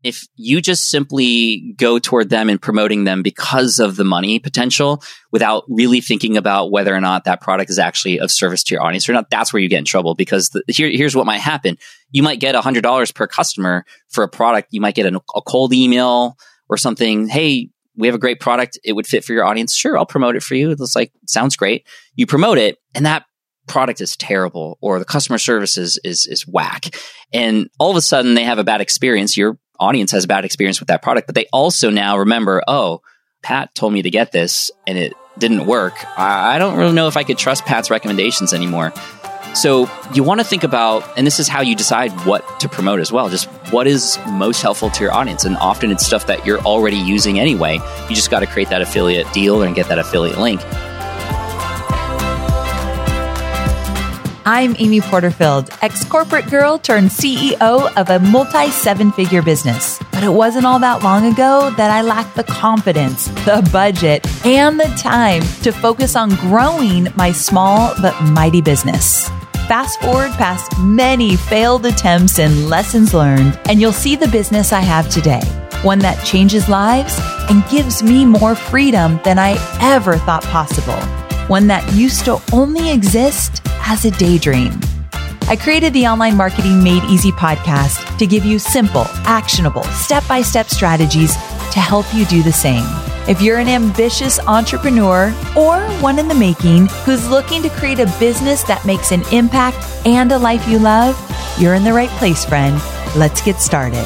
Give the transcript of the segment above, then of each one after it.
if you just simply go toward them and promoting them because of the money potential without really thinking about whether or not that product is actually of service to your audience or not, that's where you get in trouble. Because here's what might happen. You might get $100 per customer for a product. You might get a cold email or something. Hey, we have a great product. It would fit for your audience. Sure, I'll promote it for you. It's like, sounds great. You promote it and that product is terrible, or the customer service is whack. And all of a sudden they have a bad experience. Your audience has a bad experience with that product, but they also now remember, oh, Pat told me to get this and it didn't work. I don't really know if I could trust Pat's recommendations anymore. So you want to think about, and this is how you decide what to promote as well, just what is most helpful to your audience. And often it's stuff that you're already using anyway. You just got to create that affiliate deal and get that affiliate link. I'm Amy Porterfield, ex-corporate girl turned CEO of a multi-seven-figure business. But it wasn't all that long ago that I lacked the confidence, the budget, and the time to focus on growing my small but mighty business. Fast forward past many failed attempts and lessons learned, and you'll see the business I have today. One that changes lives and gives me more freedom than I ever thought possible. One that used to only exist as a daydream. I created the Online Marketing Made Easy podcast to give you simple, actionable, step-by-step strategies to help you do the same. If you're an ambitious entrepreneur or one in the making who's looking to create a business that makes an impact and a life you love, you're in the right place, friend. Let's get started.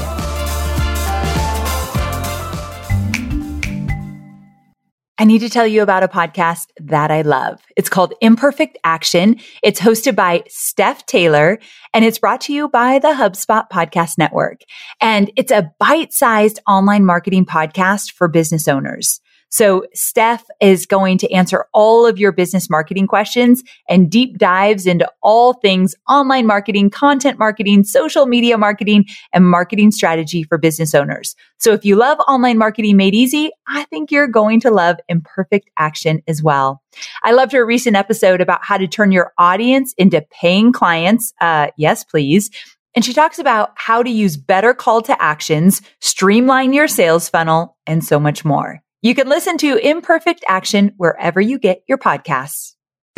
I need to tell you about a podcast that I love. It's called Imperfect Action. It's hosted by Steph Taylor, and it's brought to you by the HubSpot Podcast Network. And it's a bite-sized online marketing podcast for business owners. So Steph is going to answer all of your business marketing questions and deep dives into all things online marketing, content marketing, social media marketing, and marketing strategy for business owners. So if you love Online Marketing Made Easy, I think you're going to love Imperfect Action as well. I loved her recent episode about how to turn your audience into paying clients. Yes, please. And she talks about how to use better call to actions, streamline your sales funnel, and so much more. You can listen to Imperfect Action wherever you get your podcasts.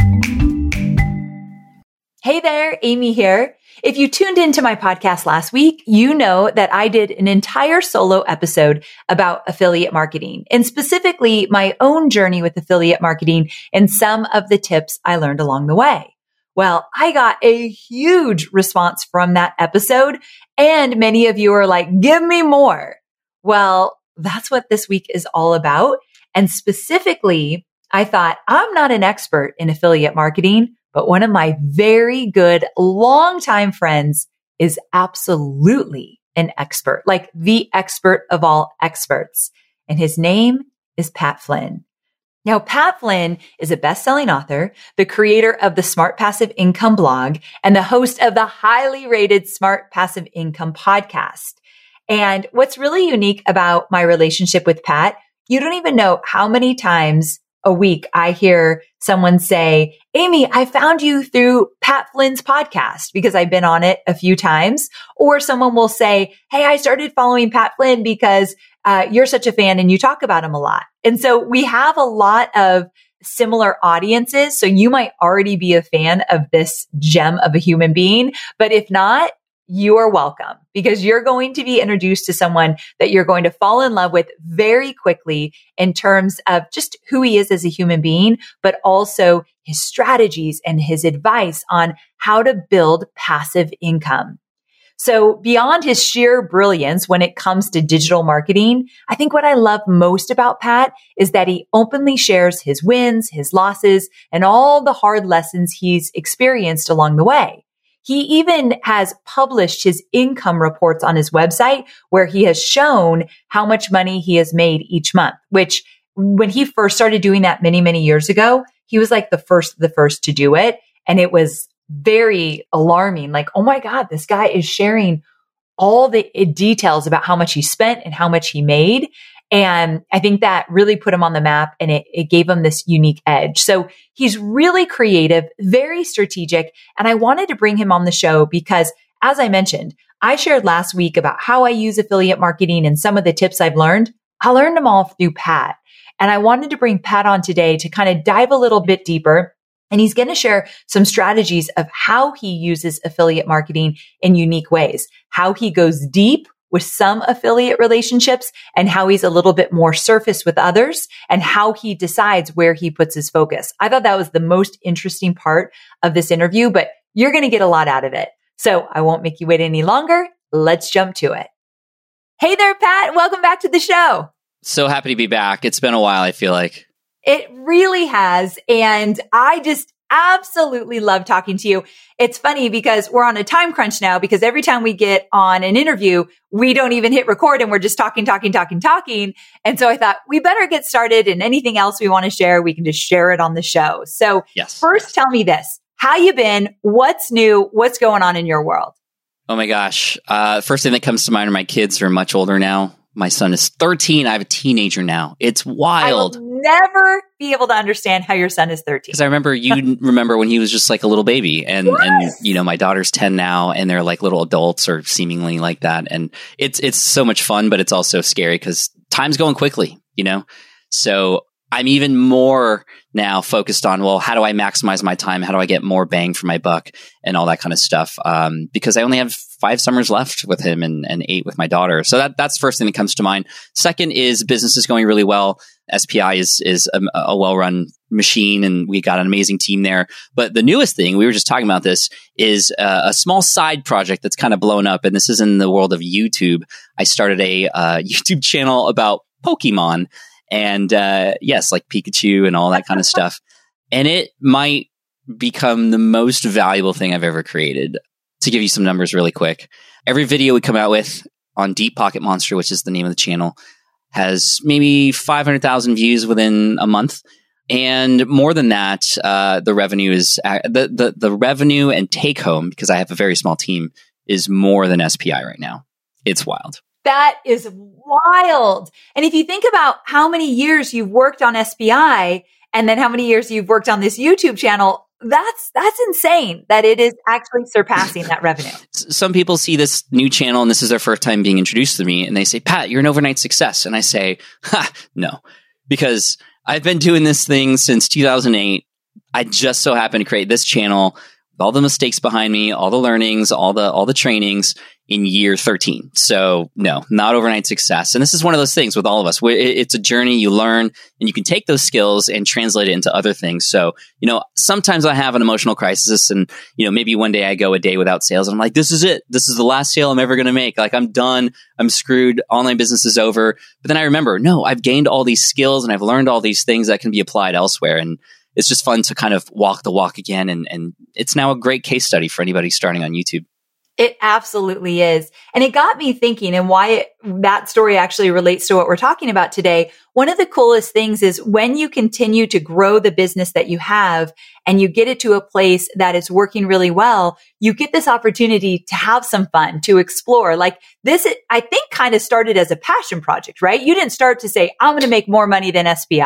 Hey there, Amy here. If you tuned into my podcast last week, you know that I did an entire solo episode about affiliate marketing, and specifically my own journey with affiliate marketing and some of the tips I learned along the way. Well, I got a huge response from that episode, and many of you are like, give me more. Well, that's what this week is all about. And specifically, I thought, I'm not an expert in affiliate marketing, but one of my very good longtime friends is absolutely an expert, like the expert of all experts. And his name is Pat Flynn. Now, Pat Flynn is a best-selling author, the creator of the Smart Passive Income blog, and the host of the highly rated Smart Passive Income podcast. And what's really unique about my relationship with Pat, you don't even know how many times a week I hear someone say, Amy, I found you through Pat Flynn's podcast because I've been on it a few times. Or someone will say, hey, I started following Pat Flynn because you're such a fan and you talk about him a lot. And so we have a lot of similar audiences. So you might already be a fan of this gem of a human being. But if not, you are welcome, because you're going to be introduced to someone that you're going to fall in love with very quickly in terms of just who he is as a human being, but also his strategies and his advice on how to build passive income. So beyond his sheer brilliance when it comes to digital marketing, I think what I love most about Pat is that he openly shares his wins, his losses, and all the hard lessons he's experienced along the way. He even has published his income reports on his website where he has shown how much money he has made each month, which when he first started doing that many, many years ago, he was like the first to do it. And it was very alarming. Like, oh my God, this guy is sharing all the details about how much he spent and how much he made. And I think that really put him on the map, and it gave him this unique edge. So he's really creative, very strategic. And I wanted to bring him on the show because as I mentioned, I shared last week about how I use affiliate marketing and some of the tips I've learned. I learned them all through Pat. And I wanted to bring Pat on today to kind of dive a little bit deeper. And he's going to share some strategies of how he uses affiliate marketing in unique ways, how he goes deep with some affiliate relationships and how he's a little bit more surface with others and how he decides where he puts his focus. I thought that was the most interesting part of this interview, but you're going to get a lot out of it. So I won't make you wait any longer. Let's jump to it. Hey there, Pat. Welcome back to the show. So happy to be back. It's been a while, I feel like. It really has. And I just absolutely love talking to you. It's funny because we're on a time crunch now because every time we get on an interview, we don't even hit record and we're just talking. And so I thought we better get started, and anything else we want to share, we can just share it on the show. So first, tell me this. How you been? What's new? What's going on in your world? Oh my gosh. First thing that comes to mind are my kids are much older now. My son is 13. I have a teenager now. It's wild. I will never be able to understand how your son is 13. Because I remember remember when he was just like a little baby, and my daughter's 10 now, and they're like little adults or seemingly like that. And it's so much fun, but it's also scary because time's going quickly, So I'm even more now focused on, well, how do I maximize my time? How do I get more bang for my buck and all that kind of stuff? Because I only have 5 summers left with him and 8 with my daughter. So that's the first thing that comes to mind. Second is business is going really well. SPI is a well-run machine, and we got an amazing team there. But the newest thing, we were just talking about this, is a small side project that's kind of blown up. And this is in the world of YouTube. I started a YouTube channel about Pokemon. And yes, like Pikachu and all that kind of stuff. And it might become the most valuable thing I've ever created. To give you some numbers really quick, every video we come out with on Deep Pocket Monster, which is the name of the channel, has maybe 500,000 views within a month. And more than that, the revenue is the revenue and take home, because I have a very small team, is more than SPI right now. It's wild. That is wild. And if you think about how many years you've worked on SPI and then how many years you've worked on this YouTube channel, that's insane that it is actually surpassing that revenue. Some people see this new channel and this is their first time being introduced to me, and they say, Pat, you're an overnight success. And I say, no, because I've been doing this thing since 2008. I just so happened to create this channel with all the mistakes behind me, all the learnings, all the trainings in year 13. So no, not overnight success. And this is one of those things with all of us. It's a journey. You learn and you can take those skills and translate it into other things. So, sometimes I have an emotional crisis and, maybe one day I go a day without sales and I'm like, this is it. This is the last sale I'm ever going to make. Like, I'm done. I'm screwed. Online business is over. But then I remember, no, I've gained all these skills and I've learned all these things that can be applied elsewhere. And it's just fun to kind of walk the walk again. And it's now a great case study for anybody starting on YouTube. It absolutely is. And it got me thinking, and why that story actually relates to what we're talking about today. One of the coolest things is when you continue to grow the business that you have and you get it to a place that is working really well, you get this opportunity to have some fun, to explore. Like this, I think kind of started as a passion project, right? You didn't start to say, I'm going to make more money than SPI.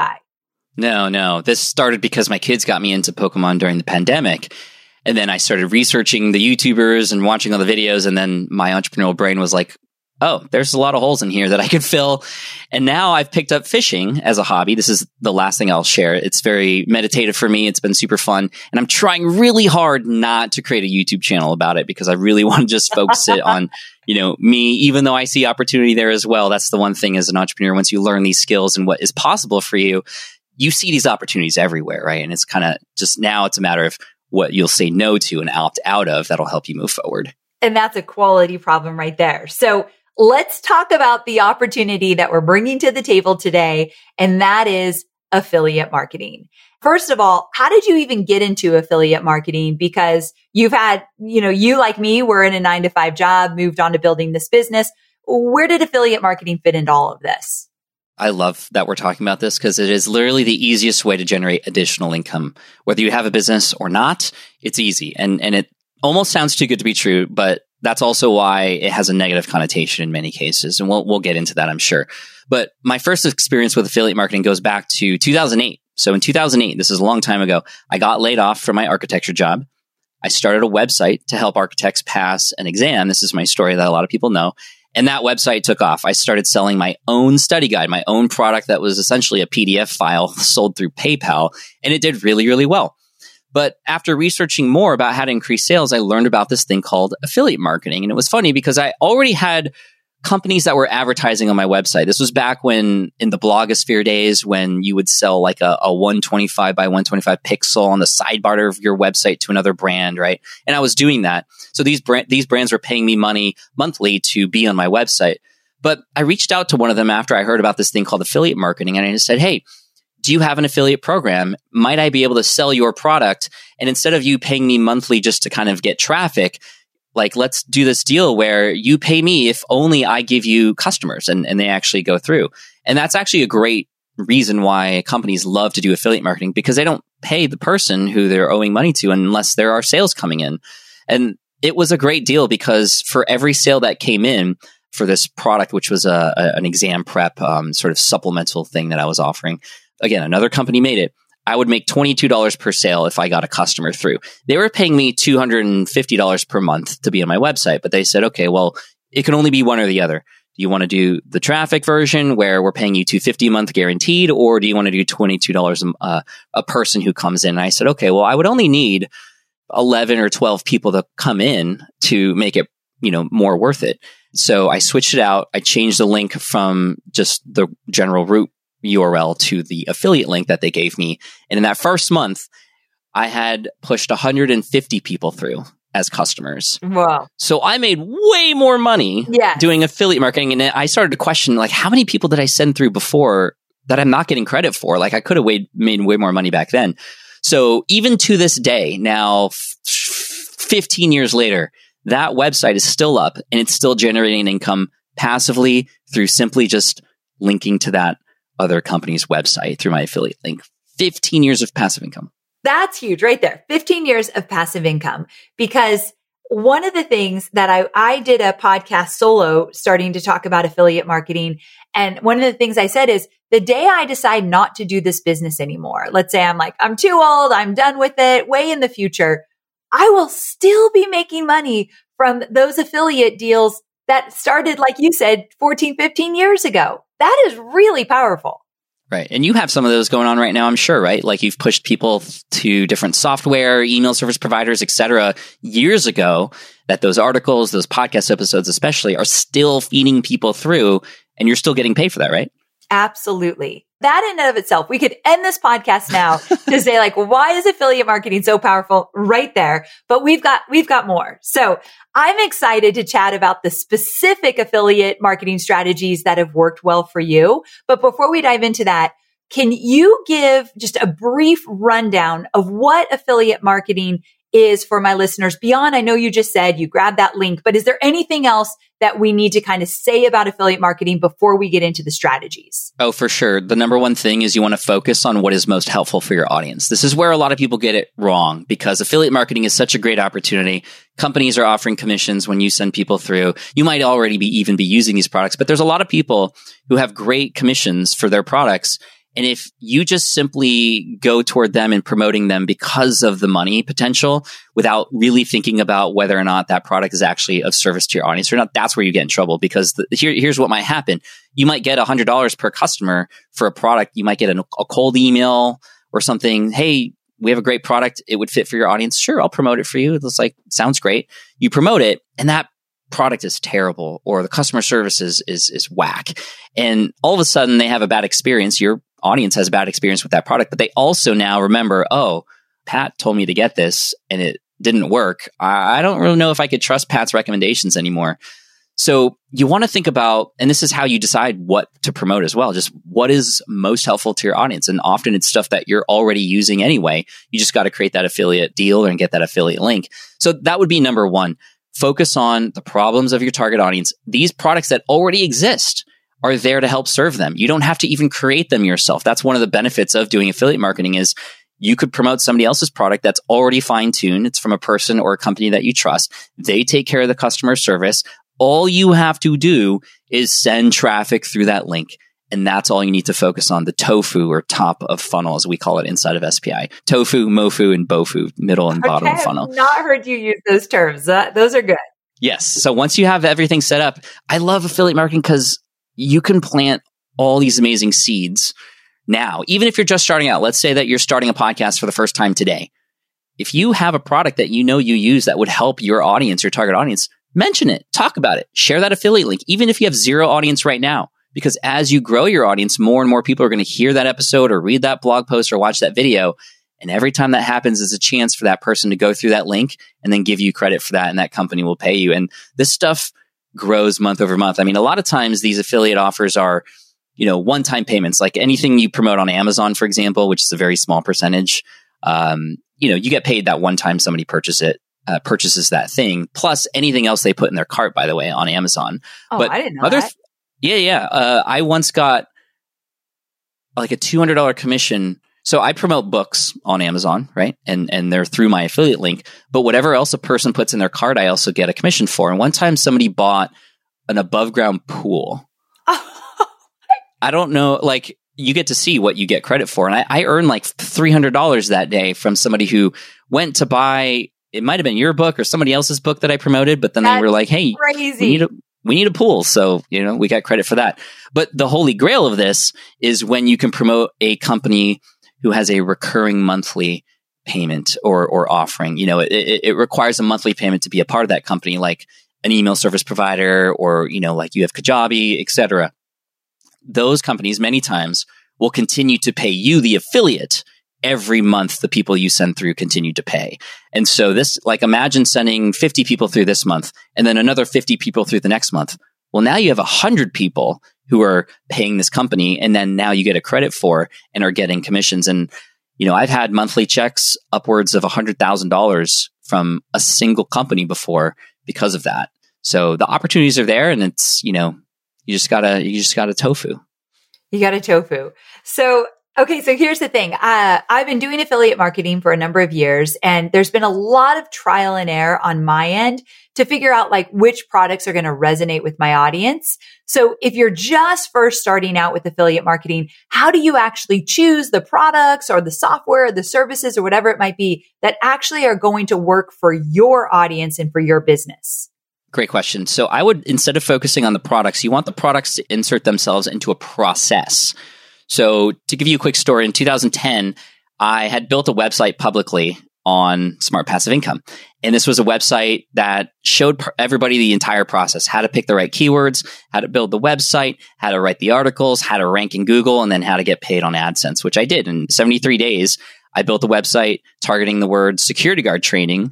No. This started because my kids got me into Pokemon during the pandemic. And then I started researching the YouTubers and watching all the videos. And then my entrepreneurial brain was like, oh, there's a lot of holes in here that I could fill. And now I've picked up fishing as a hobby. This is the last thing I'll share. It's very meditative for me. It's been super fun. And I'm trying really hard not to create a YouTube channel about it because I really want to just focus it on, me, even though I see opportunity there as well. That's the one thing as an entrepreneur. Once you learn these skills and what is possible for you, you see these opportunities everywhere, right? And it's kind of just now it's a matter of what you'll say no to and opt out of that'll help you move forward. And that's a quality problem right there. So let's talk about the opportunity that we're bringing to the table today, and that is affiliate marketing. First of all, how did you even get into affiliate marketing? Because you've had, you like me, were in a 9-to-5 job, moved on to building this business. Where did affiliate marketing fit into all of this? I love that we're talking about this because it is literally the easiest way to generate additional income. Whether you have a business or not, it's easy. And it almost sounds too good to be true, but that's also why it has a negative connotation in many cases. And we'll get into that, I'm sure. But my first experience with affiliate marketing goes back to 2008. So in 2008, this is a long time ago, I got laid off from my architecture job. I started a website to help architects pass an exam. This is my story that a lot of people know. And that website took off. I started selling my own study guide, my own product that was essentially a PDF file sold through PayPal. And it did really, really well. But after researching more about how to increase sales, I learned about this thing called affiliate marketing. And it was funny because I already had companies that were advertising on my website. This was back when, in the blogosphere days, when you would sell like a 125 by 125 pixel on the sidebar of your website to another brand, right? And I was doing that. So these brands were paying me money monthly to be on my website. But I reached out to one of them after I heard about this thing called affiliate marketing. And I just said, hey, do you have an affiliate program? Might I be able to sell your product? And instead of you paying me monthly just to kind of get traffic, like, let's do this deal where you pay me if only I give you customers and they actually go through. And that's actually a great reason why companies love to do affiliate marketing, because they don't pay the person who they're owing money to unless there are sales coming in. And it was a great deal because for every sale that came in for this product, which was an exam prep sort of supplemental thing that I was offering, again, another company made it. I would make $22 per sale if I got a customer through. They were paying me $250 per month to be on my website, but they said, okay, well, it can only be one or the other. Do you want to do the traffic version where we're paying you $250 a month guaranteed, or do you want to do $22 a person who comes in? And I said, okay, well, I would only need 11 or 12 people to come in to make it, more worth it. So I switched it out. I changed the link from just the general root URL to the affiliate link that they gave me. And in that first month, I had pushed 150 people through as customers. Wow. So I made way more money doing affiliate marketing. And I started to question, like, how many people did I send through before that I'm not getting credit for? Like, I could have made way more money back then. So even to this day, now 15 years later, that website is still up and it's still generating income passively through simply just linking to that other company's website through my affiliate link. 15 years of passive income. That's huge right there. 15 years of passive income. Because one of the things that I did a podcast solo starting to talk about affiliate marketing. And one of the things I said is the day I decide not to do this business anymore, let's say I'm too old, I'm done with it, way in the future, I will still be making money from those affiliate deals that started, like you said, 14, 15 years ago. That is really powerful. Right. And you have some of those going on right now, I'm sure, right? Like you've pushed people to different software, email service providers, et cetera, years ago, that those articles, those podcast episodes especially, are still feeding people through, and you're still getting paid for that, right? Absolutely. That in and of itself, we could end this podcast now to say, like, why is affiliate marketing so powerful right there? But we've got more. So I'm excited to chat about the specific affiliate marketing strategies that have worked well for you. But before we dive into that, can you give just a brief rundown of what affiliate marketing is for my listeners beyond? I know you just said you grabbed that link, but is there anything else that we need to kind of say about affiliate marketing before we get into the strategies? Oh, for sure. The number one thing is you want to focus on what is most helpful for your audience. This is where a lot of people get it wrong, because affiliate marketing is such a great opportunity. Companies are offering commissions when you send people through. You might already even be using these products, but there's a lot of people who have great commissions for their products. And if you just simply go toward them and promoting them because of the money potential without really thinking about whether or not that product is actually of service to your audience or not, that's where you get in trouble. Because here's what might happen. You might get $100 per customer for a product. You might get a cold email or something. Hey, we have a great product. It would fit for your audience. Sure, I'll promote it for you. It's like, sounds great. You promote it, and that product is terrible, or the customer service is whack. And all of a sudden they have a bad experience. Your audience has a bad experience with that product, but they also now remember, oh, Pat told me to get this and it didn't work. I don't really know if I could trust Pat's recommendations anymore. So you want to think about, and this is how you decide what to promote as well, just what is most helpful to your audience. And often it's stuff that you're already using anyway. You just got to create that affiliate deal and get that affiliate link. So that would be number one. Focus on the problems of your target audience. These products that already exist are there to help serve them. You don't have to even create them yourself. That's one of the benefits of doing affiliate marketing is you could promote somebody else's product that's already fine-tuned. It's from a person or a company that you trust. They take care of the customer service. All you have to do is send traffic through that link. And that's all you need to focus on, the tofu, or top of funnel, as we call it inside of SPI. Tofu, mofu, and bofu, middle and bottom of funnel. I've not heard you use those terms. Those are good. Yes. So once you have everything set up, I love affiliate marketing because you can plant all these amazing seeds now. Even if you're just starting out, let's say that you're starting a podcast for the first time today. If you have a product that you know you use that would help your audience, your target audience, mention it, talk about it, share that affiliate link, even if you have zero audience right now. Because as you grow your audience, more and more people are going to hear that episode or read that blog post or watch that video. And every time that happens, is a chance for that person to go through that link and then give you credit for that. And that company will pay you. And this stuff grows month over month. I mean, a lot of times these affiliate offers are, one-time payments, like anything you promote on Amazon, for example, which is a very small percentage. You get paid that one time somebody purchases that thing, plus anything else they put in their cart, by the way, on Amazon. Oh, but I didn't know that. I once got like a $200 commission. So I promote books on Amazon, right? And they're through my affiliate link. But whatever else a person puts in their cart, I also get a commission for. And one time somebody bought an above ground pool. I don't know, like you get to see what you get credit for. And I earned like $300 that day from somebody who went to buy, it might have been your book or somebody else's book that I promoted. But then they were like, hey, crazy. We need a pool. So, we got credit for that. But the holy grail of this is when you can promote a company who has a recurring monthly payment or offering. It requires a monthly payment to be a part of that company, like an email service provider or, like you have Kajabi, et cetera. Those companies many times will continue to pay you, the affiliate, every month. The people you send through continue to pay. And so this, like, imagine sending 50 people through this month and then another 50 people through the next month. Well, now you have 100 people who are paying this company, and then now you get a credit for and are getting commissions. And, I've had monthly checks upwards of $100,000 from a single company before because of that. So the opportunities are there, and it's, you just gotta tofu. You got a tofu. So, okay. So here's the thing. I've been doing affiliate marketing for a number of years, and there's been a lot of trial and error on my end to figure out like which products are going to resonate with my audience. So if you're just first starting out with affiliate marketing, how do you actually choose the products or the software or the services or whatever it might be that actually are going to work for your audience and for your business? Great question. So I would, instead of focusing on the products, you want the products to insert themselves into a process. So to give you a quick story, in 2010, I had built a website publicly on Smart Passive Income. And this was a website that showed everybody the entire process, how to pick the right keywords, how to build the website, how to write the articles, how to rank in Google, and then how to get paid on AdSense, which I did. In 73 days, I built a website targeting the word security guard training,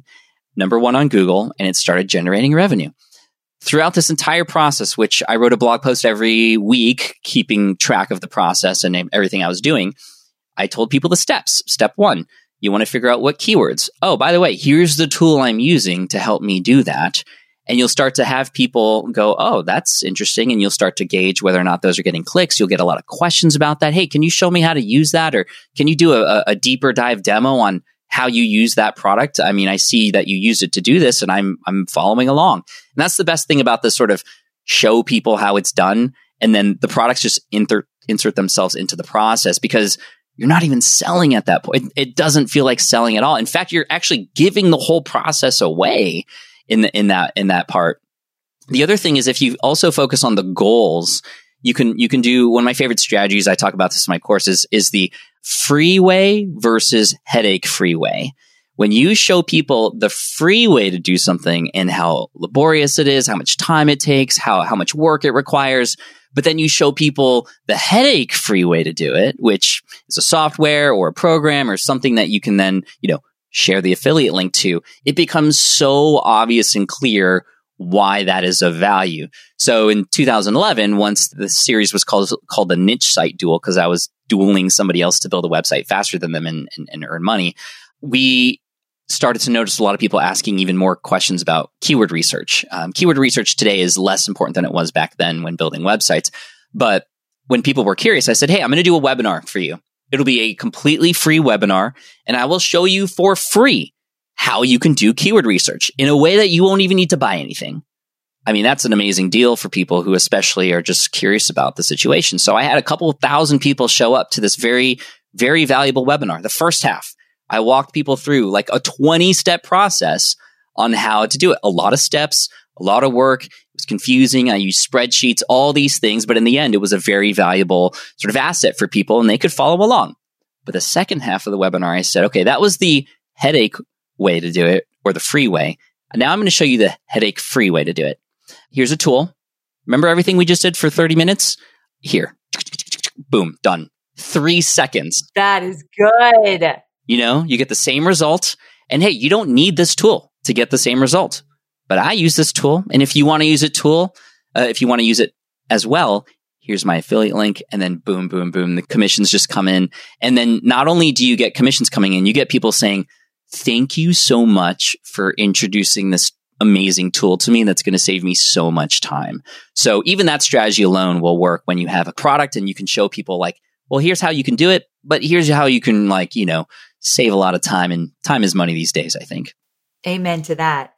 #1 on Google, and it started generating revenue. Throughout this entire process, which I wrote a blog post every week, keeping track of the process and everything I was doing, I told people the steps. Step 1, you want to figure out what keywords. Oh, by the way, here's the tool I'm using to help me do that. And you'll start to have people go, oh, that's interesting. And you'll start to gauge whether or not those are getting clicks. You'll get a lot of questions about that. Hey, can you show me how to use that? Or can you do a deeper dive demo on how you use that product? I mean, I see that you use it to do this and I'm following along. And that's the best thing about this, sort of show people how it's done. And then the products just insert themselves into the process, because you're not even selling at that point. It doesn't feel like selling at all. In fact, you're actually giving the whole process away in that part. The other thing is, if you also focus on the goals, you can do one of my favorite strategies. I talk about this in my courses, is the free way versus headache free way. When you show people the free way to do something and how laborious it is, how much time it takes, how much work it requires, but then you show people the headache free way to do it, which is a software or a program or something that you can then, share the affiliate link to, it becomes so obvious and clear why that is of value. So in 2011, once the series was called the Niche Site Duel, because I was dueling somebody else to build a website faster than them and earn money, we started to notice a lot of people asking even more questions about keyword research. Keyword research today is less important than it was back then when building websites. But when people were curious, I said, hey, I'm going to do a webinar for you. It'll be a completely free webinar, and I will show you for free how you can do keyword research in a way that you won't even need to buy anything. I mean, that's an amazing deal for people who especially are just curious about the situation. So I had a couple of thousand people show up to this very, very valuable webinar. The first half, I walked people through like a 20-step process on how to do it. A lot of steps, a lot of work. It was confusing. I used spreadsheets, all these things. But in the end, it was a very valuable sort of asset for people and they could follow along. But the second half of the webinar, I said, okay, that was the headache way to do it, or the free way. And now I'm going to show you the headache-free way to do it. Here's a tool. Remember everything we just did for 30 minutes? Here. Boom, done. 3 seconds. That is good. You know, you get the same result. And hey, you don't need this tool to get the same result. But I use this tool. And if you want to use if you want to use it as well, here's my affiliate link. And then boom, boom, boom, the commissions just come in. And then not only do you get commissions coming in, you get people saying, thank you so much for introducing this amazing tool to me that's going to save me so much time. So even that strategy alone will work when you have a product and you can show people like, well, here's how you can do it, but here's how you can like, you know, save a lot of time, and time is money these days, I think. Amen to that.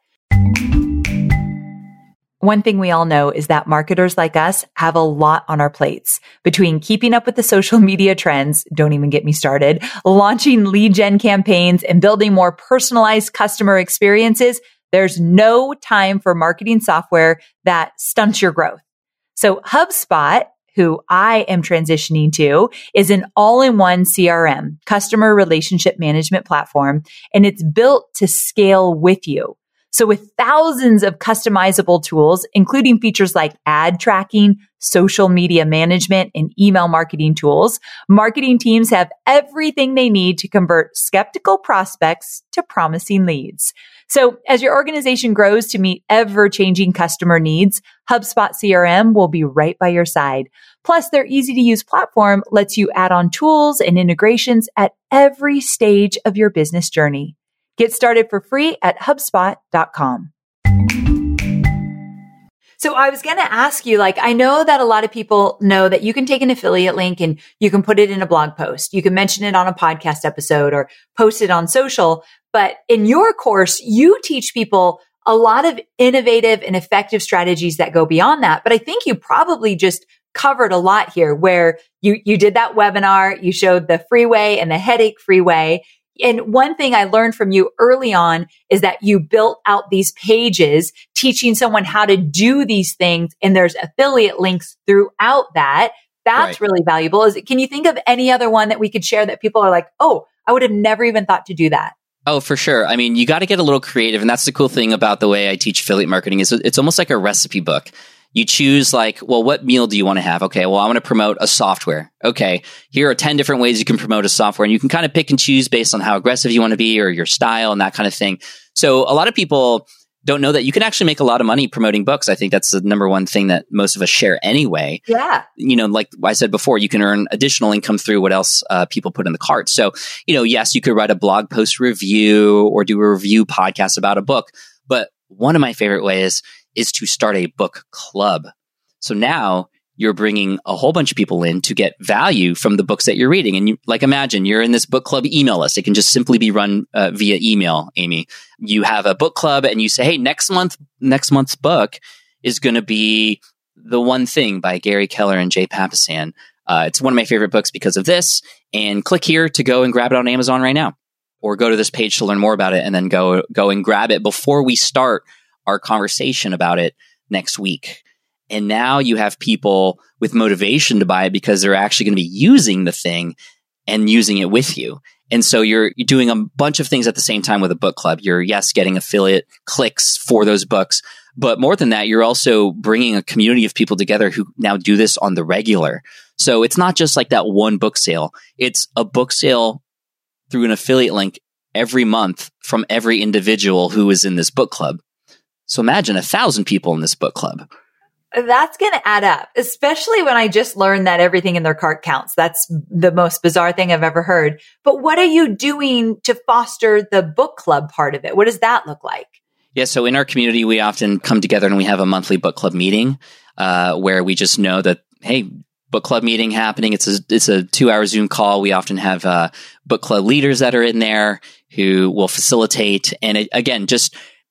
One thing we all know is that marketers like us have a lot on our plates. Between keeping up with the social media trends, don't even get me started, launching lead gen campaigns, and building more personalized customer experiences, there's no time for marketing software that stunts your growth. So HubSpot, who I am transitioning to, is an all-in-one CRM, customer relationship management platform, and it's built to scale with you. So with thousands of customizable tools, including features like ad tracking, social media management, and email marketing tools, marketing teams have everything they need to convert skeptical prospects to promising leads. So as your organization grows to meet ever-changing customer needs, HubSpot CRM will be right by your side. Plus, their easy-to-use platform lets you add on tools and integrations at every stage of your business journey. Get started for free at HubSpot.com. So I was going to ask you, like, I know that a lot of people know that you can take an affiliate link and you can put it in a blog post. You can mention it on a podcast episode or post it on social. But in your course, you teach people a lot of innovative and effective strategies that go beyond that. But I think you probably just covered a lot here where you did that webinar, you showed the free way and the headache free way. And one thing I learned from you early on is that you built out these pages teaching someone how to do these things. And there's affiliate links throughout that. That's right. Really valuable. Can you think of any other one that we could share that people are like, oh, I would have never even thought to do that? Oh, for sure. I mean, you got to get a little creative. And that's the cool thing about the way I teach affiliate marketing is it's almost like a recipe book. You choose like, well, what meal do you want to have? Okay, well, I want to promote a software. Okay, here are 10 different ways you can promote a software. And you can kind of pick and choose based on how aggressive you want to be or your style and that kind of thing. So a lot of people don't know that you can actually make a lot of money promoting books. I think that's the number one thing that most of us share anyway. Yeah. You know, like I said before, you can earn additional income through what else people put in the cart. So, you know, yes, you could write a blog post review or do a review podcast about a book. But one of my favorite ways is to start a book club. So now you're bringing a whole bunch of people in to get value from the books that you're reading. And you, like, imagine you're in this book club email list. It can just simply be run via email, Amy. You have a book club and you say, hey, next month's book is going to be The One Thing by Gary Keller and Jay Papasan. It's one of my favorite books because of this. And click here to go and grab it on Amazon right now. Or go to this page to learn more about it and then go and grab it before we start our conversation about it next week. And now you have people with motivation to buy it because they're actually going to be using the thing and using it with you. And so you're doing a bunch of things at the same time with a book club. You're, yes, getting affiliate clicks for those books. But more than that, you're also bringing a community of people together who now do this on the regular. So it's not just like that one book sale. It's a book sale through an affiliate link every month from every individual who is in this book club. So imagine 1,000 people in this book club. That's going to add up, especially when I just learned that everything in their cart counts. That's the most bizarre thing I've ever heard. But what are you doing to foster the book club part of it? What does that look like? Yeah, so in our community, we often come together and we have a monthly book club meeting where we just know that, hey, book club meeting happening. It's a 2-hour Zoom call. We often have book club leaders that are in there who will facilitate. And again, just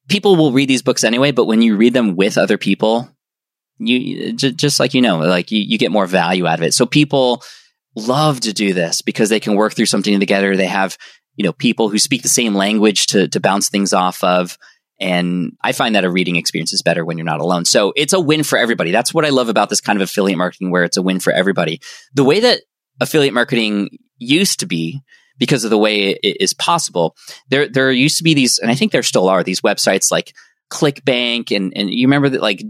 people will read these books anyway, but when you read them with other people, you just like, you get more value out of it. So people love to do this because they can work through something together. They have, people who speak the same language to bounce things off of. And I find that a reading experience is better when you're not alone. So it's a win for everybody. That's what I love about this kind of affiliate marketing, where it's a win for everybody. The way that affiliate marketing used to be, because of the way it is possible, there used to be these, and I think there still are, these websites like ClickBank and you remember that, like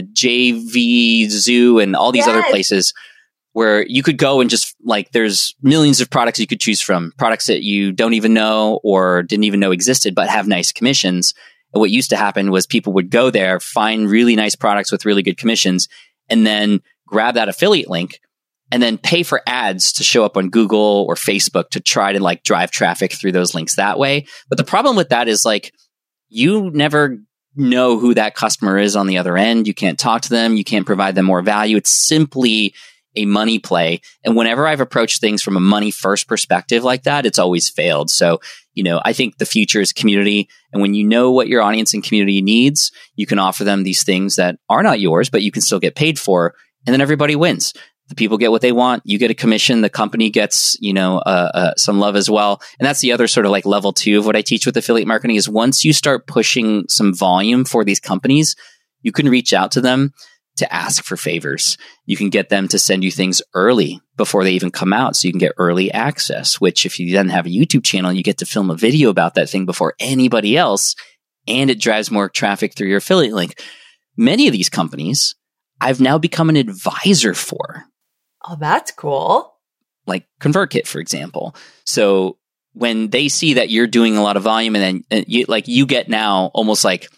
JV Zoo and all these other places where you could go and just like, there's millions of products you could choose from, products that you don't even know or didn't even know existed, but have nice commissions. And what used to happen was people would go there, find really nice products with really good commissions, and then grab that affiliate link and then pay for ads to show up on Google or Facebook to try to like drive traffic through those links that way. But the problem with that is like, you never know who that customer is on the other end. You can't talk to them. You can't provide them more value. It's simply a money play. And whenever I've approached things from a money first perspective like that, it's always failed. So, I think the future is community. And when you know what your audience and community needs, you can offer them these things that are not yours, but you can still get paid for. And then everybody wins. The people get what they want. You get a commission. The company gets, some love as well. And that's the other sort of like level 2 of what I teach with affiliate marketing is once you start pushing some volume for these companies, you can reach out to them to ask for favors. You can get them to send you things early before they even come out. So you can get early access, which if you then have a YouTube channel, you get to film a video about that thing before anybody else. And it drives more traffic through your affiliate link. Many of these companies I've now become an advisor for. Oh, that's cool. Like ConvertKit, for example. So when they see that you're doing a lot of volume and then you get now almost like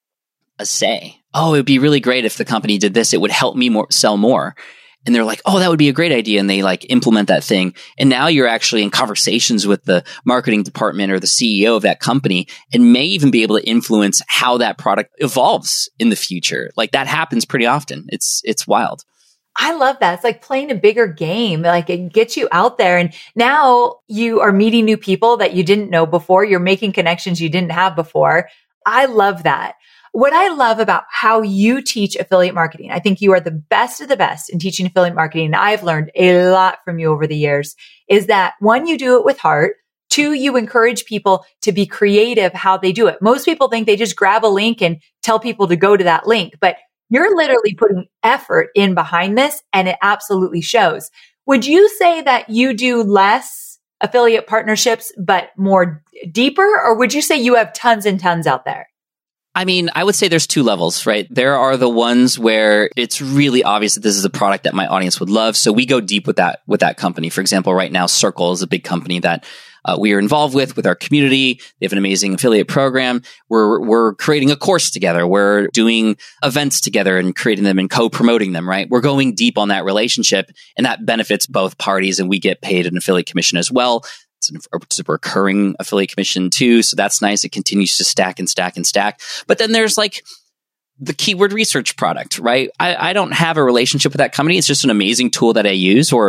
a say. Oh, it'd be really great if the company did this. It would help me sell more. And they're like, oh, that would be a great idea. And they like implement that thing. And now you're actually in conversations with the marketing department or the CEO of that company and may even be able to influence how that product evolves in the future. Like that happens pretty often. It's wild. I love that. It's like playing a bigger game. Like it gets you out there. And now you are meeting new people that you didn't know before. You're making connections you didn't have before. I love that. What I love about how you teach affiliate marketing, I think you are the best of the best in teaching affiliate marketing. And I've learned a lot from you over the years is that 1, you do it with heart. 2, you encourage people to be creative how they do it. Most people think they just grab a link and tell people to go to that link, but you're literally putting effort in behind this and it absolutely shows. Would you say that you do less affiliate partnerships, but more deeper? Or would you say you have tons and tons out there? I mean, I would say there's 2 levels, right? There are the ones where it's really obvious that this is a product that my audience would love. So we go deep with that company. For example, right now, Circle is a big company that we are involved with our community. They have an amazing affiliate program. We're creating a course together. We're doing events together and creating them and co-promoting them, right? We're going deep on that relationship and that benefits both parties and we get paid an affiliate commission as well. It's a recurring affiliate commission too. So that's nice. It continues to stack and stack and stack. But then there's like the keyword research product, right? I don't have a relationship with that company. It's just an amazing tool that I use or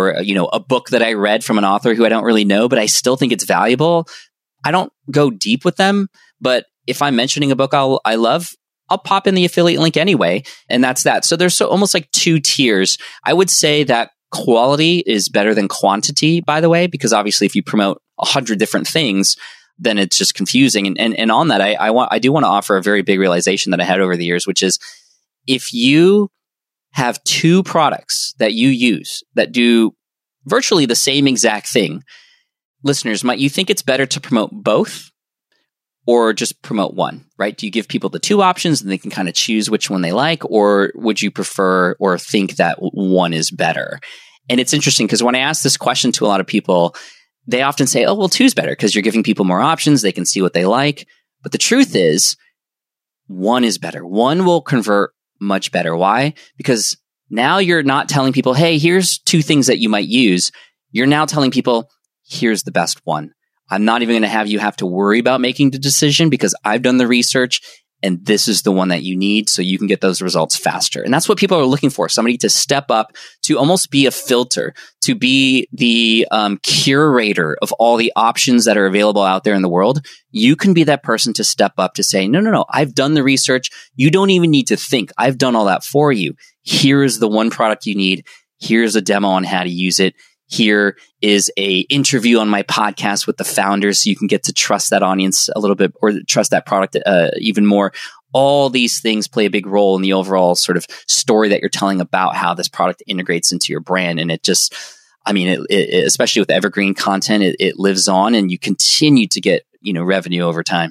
a book that I read from an author who I don't really know, but I still think it's valuable. I don't go deep with them, but if I'm mentioning a book I love, I'll pop in the affiliate link anyway. And that's that. So there's almost like 2 tiers. I would say that quality is better than quantity, by the way, because obviously if you promote 100 different things, then it's just confusing. And on that, I do want to offer a very big realization that I had over the years, which is if you have 2 products that you use that do virtually the same exact thing, listeners, might you think it's better to promote both or just promote one, right? Do you give people the 2 options and they can kind of choose which one they like, or would you prefer or think that one is better? And it's interesting because when I ask this question to a lot of people, they often say, oh, well, 2's better because you're giving people more options. They can see what they like. But the truth is 1 is better. 1 will convert much better. Why? Because now you're not telling people, hey, here's 2 things that you might use. You're now telling people, here's the best one. I'm not even going to have to worry about making the decision because I've done the research and this is the one that you need so you can get those results faster. And that's what people are looking for. Somebody to step up, to almost be a filter, to be the curator of all the options that are available out there in the world. You can be that person to step up to say, no, I've done the research. You don't even need to think. I've done all that for you. Here's the one product you need. Here's a demo on how to use it. Here is a interview on my podcast with the founders so you can get to trust that audience a little bit or trust that product even more. All these things play a big role in the overall sort of story that you're telling about how this product integrates into your brand. And it just, especially with evergreen content, it lives on and you continue to get, revenue over time.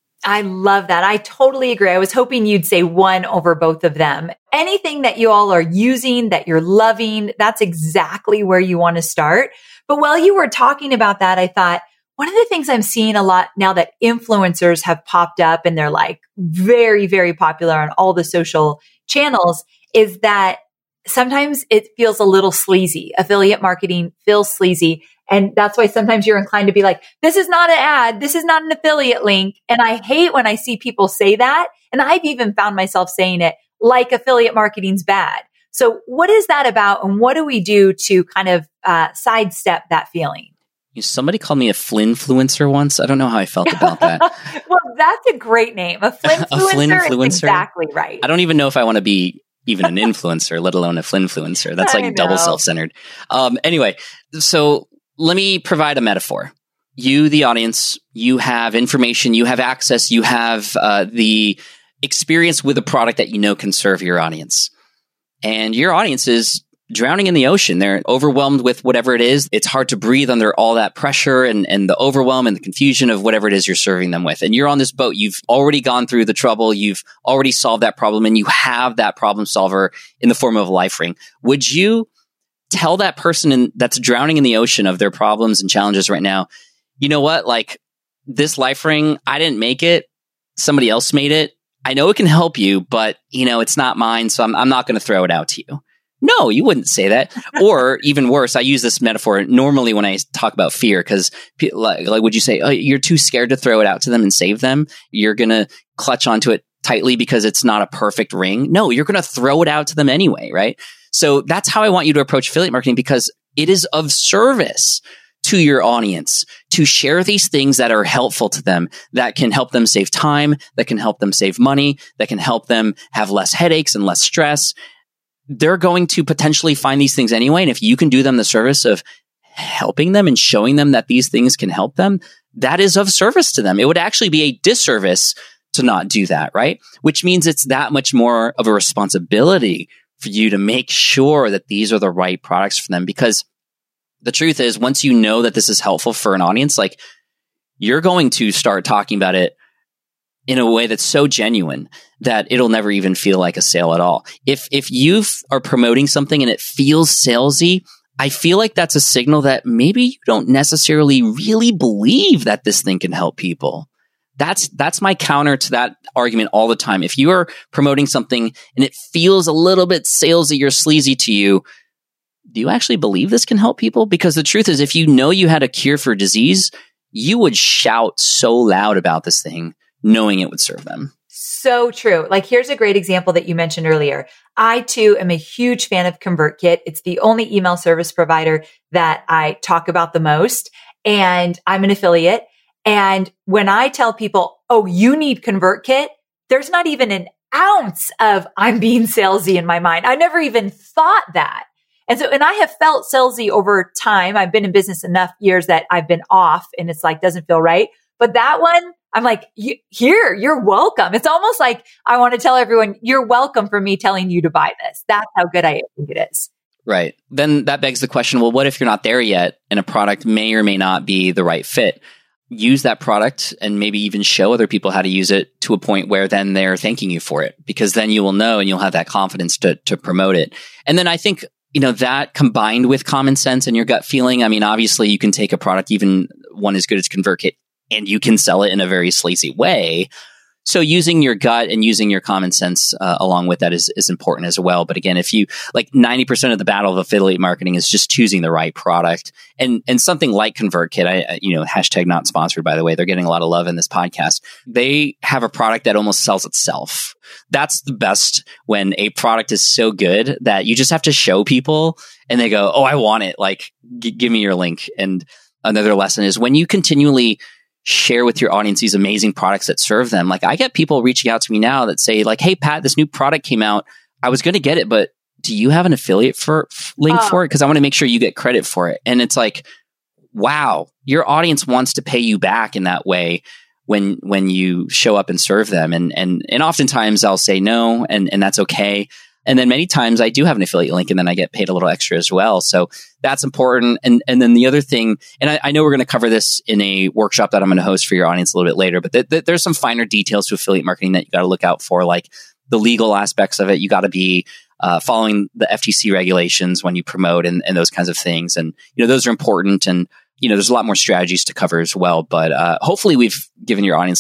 I love that. I totally agree. I was hoping you'd say one over both of them. Anything that you all are using, that you're loving, that's exactly where you want to start. But while you were talking about that, I thought one of the things I'm seeing a lot now that influencers have popped up and they're like very, very popular on all the social channels is that sometimes it feels a little sleazy. Affiliate marketing feels sleazy. And that's why sometimes you're inclined to be like, this is not an ad. This is not an affiliate link. And I hate when I see people say that. And I've even found myself saying it like affiliate marketing's bad. So what is that about? And what do we do to kind of sidestep that feeling? Somebody called me a Flinfluencer once. I don't know how I felt about that. Well, that's a great name. A Flinfluencer is exactly right. I don't even know if I want to be even an influencer, let alone a Flinfluencer. That's like double self-centered. Anyway, so let me provide a metaphor. You, the audience, you have information, you have access, you have the experience with a product that you know can serve your audience. And your audience is drowning in the ocean. They're overwhelmed with whatever it is. It's hard to breathe under all that pressure and the overwhelm and the confusion of whatever it is you're serving them with. And you're on this boat. You've already gone through the trouble. You've already solved that problem and you have that problem solver in the form of a life ring. Would you tell that person that's drowning in the ocean of their problems and challenges right now, you know what, like this life ring, I didn't make it. Somebody else made it. I know it can help you, but it's not mine. So I'm not going to throw it out to you. No, you wouldn't say that. Or even worse, I use this metaphor normally when I talk about fear, because like, would you say, oh, you're too scared to throw it out to them and save them? You're going to clutch onto it tightly because it's not a perfect ring? No, you're going to throw it out to them anyway, right? So that's how I want you to approach affiliate marketing, because it is of service to your audience to share these things that are helpful to them, that can help them save time, that can help them save money, that can help them have less headaches and less stress. They're going to potentially find these things anyway. And if you can do them the service of helping them and showing them that these things can help them, that is of service to them. It would actually be a disservice to not do that, right? Which means it's that much more of a responsibility for you to make sure that these are the right products for them. Because the truth is, once you know that this is helpful for an audience, like you're going to start talking about it in a way that's so genuine that it'll never even feel like a sale at all. If you are promoting something and it feels salesy, I feel like that's a signal that maybe you don't necessarily really believe that this thing can help people. That's my counter to that argument all the time. If you are promoting something and it feels a little bit salesy or sleazy to you, do you actually believe this can help people? Because the truth is, if you know you had a cure for disease, you would shout so loud about this thing, knowing it would serve them. So true. Like, here's a great example that you mentioned earlier. I too am a huge fan of ConvertKit. It's the only email service provider that I talk about the most, and I'm an affiliate. And when I tell people, oh, you need ConvertKit, there's not even an ounce of I'm being salesy in my mind. I never even thought that. And I have felt salesy over time. I've been in business enough years that I've been off and it's like, doesn't feel right. But that one, I'm like, here, you're welcome. It's almost like I want to tell everyone, you're welcome for me telling you to buy this. That's how good I think it is. Right. Then that begs the question, well, what if you're not there yet and a product may or may not be the right fit? Use that product and maybe even show other people how to use it to a point where then they're thanking you for it, because then you will know and you'll have that confidence to promote it. And then I think, that combined with common sense and your gut feeling, I mean, obviously you can take a product, even one as good as ConvertKit, and you can sell it in a very sleazy way. So using your gut and using your common sense along with that is important as well. But again, if you 90% of the battle of affiliate marketing is just choosing the right product, and something like ConvertKit, hashtag not sponsored, by the way, they're getting a lot of love in this podcast. They have a product that almost sells itself. That's the best, when a product is so good that you just have to show people and they go, oh, I want it. Give me your link. And another lesson is when you continually share with your audience these amazing products that serve them. I get people reaching out to me now that say hey, Pat, this new product came out. I was going to get it, but do you have an affiliate link for it? Because I want to make sure you get credit for it. And it's wow, your audience wants to pay you back in that way when you show up and serve them. And oftentimes I'll say no, and that's okay. And then many times I do have an affiliate link and then I get paid a little extra as well. So that's important. And then the other thing, and I know we're going to cover this in a workshop that I'm going to host for your audience a little bit later, but there's some finer details to affiliate marketing that you got to look out for, like the legal aspects of it. You got to be following the FTC regulations when you promote and those kinds of things. And, those are important. And, there's a lot more strategies to cover as well. But hopefully we've given your audience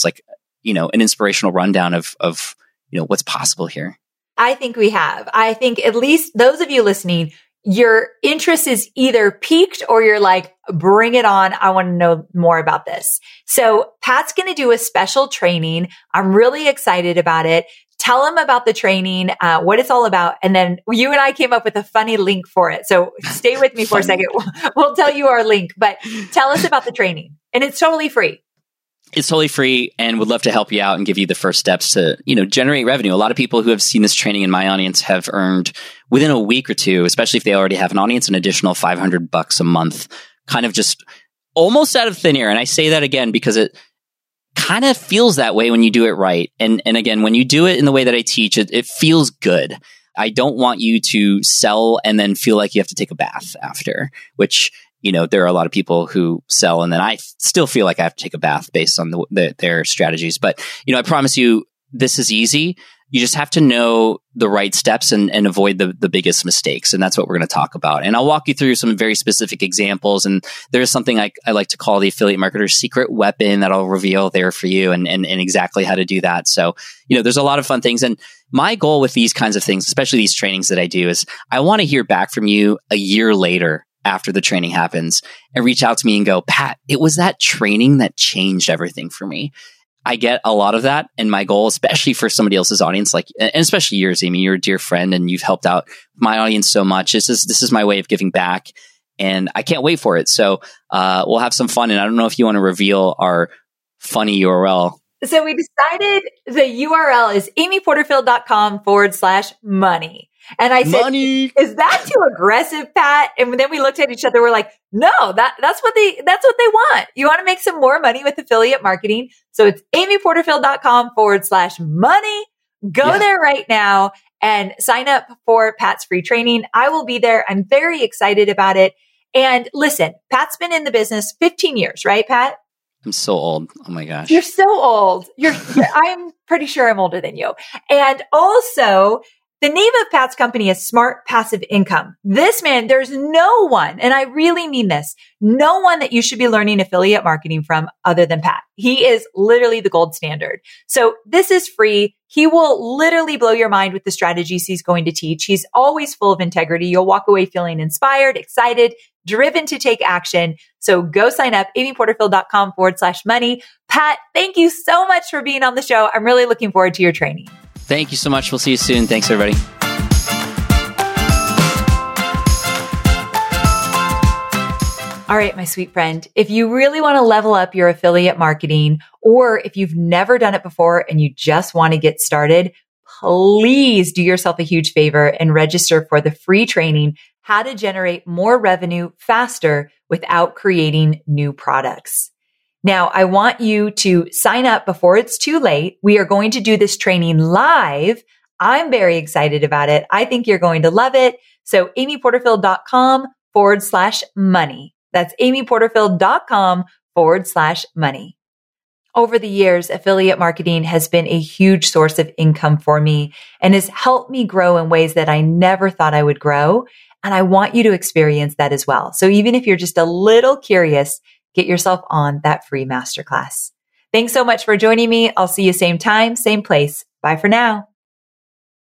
an inspirational rundown of what's possible here. I think we have. I think at least those of you listening, your interest is either piqued or you're bring it on. I want to know more about this. So Pat's going to do a special training. I'm really excited about it. Tell him about the training, what it's all about. And then you and I came up with a funny link for it. So stay with me for a second. We'll tell you our link, but tell us about the training. And it's totally free. It's totally free, and would love to help you out and give you the first steps to, generate revenue. A lot of people who have seen this training in my audience have earned within a week or two, especially if they already have an audience, an additional $500 a month, kind of just almost out of thin air. And I say that again because it kind of feels that way when you do it right. And again, when you do it in the way that I teach, it feels good. I don't want you to sell and then feel like you have to take a bath after, which there are a lot of people who sell and then I still feel like I have to take a bath based on their strategies. But, I promise you, this is easy. You just have to know the right steps and avoid the biggest mistakes. And that's what we're going to talk about. And I'll walk you through some very specific examples. And there's something I like to call the affiliate marketer's secret weapon that I'll reveal there for you and exactly how to do that. So, there's a lot of fun things. And my goal with these kinds of things, especially these trainings that I do, is I want to hear back from you a year later after the training happens and reach out to me and go, Pat, it was that training that changed everything for me. I get a lot of that. And my goal, especially for somebody else's audience, and especially yours, Amy, you're a dear friend and you've helped out my audience so much. This is my way of giving back and I can't wait for it. So we'll have some fun. And I don't know if you want to reveal our funny URL. So we decided the URL is amyporterfield.com/money. And I said, money. Is that too aggressive, Pat? And then we looked at each other. We're like, no, that's what they want. You want to make some more money with affiliate marketing. So it's amyporterfield.com/money. Go there right now and sign up for Pat's free training. I will be there. I'm very excited about it. And listen, Pat's been in the business 15 years, right, Pat? I'm so old. Oh my gosh. You're so old. I'm pretty sure I'm older than you. And also, the name of Pat's company is Smart Passive Income. This man, there's no one, and I really mean this, no one that you should be learning affiliate marketing from other than Pat. He is literally the gold standard. So this is free. He will literally blow your mind with the strategies he's going to teach. He's always full of integrity. You'll walk away feeling inspired, excited, driven to take action. So go sign up, amyporterfield.com/money. Pat, thank you so much for being on the show. I'm really looking forward to your training. Thank you so much. We'll see you soon. Thanks, everybody. All right, my sweet friend, if you really want to level up your affiliate marketing, or if you've never done it before and you just want to get started, please do yourself a huge favor and register for the free training, How to Generate More Revenue Faster Without Creating New Products. Now, I want you to sign up before it's too late. We are going to do this training live. I'm very excited about it. I think you're going to love it. So amyporterfield.com/money. That's amyporterfield.com/money. Over the years, affiliate marketing has been a huge source of income for me and has helped me grow in ways that I never thought I would grow. And I want you to experience that as well. So even if you're just a little curious, get yourself on that free masterclass. Thanks so much for joining me. I'll see you same time, same place. Bye for now.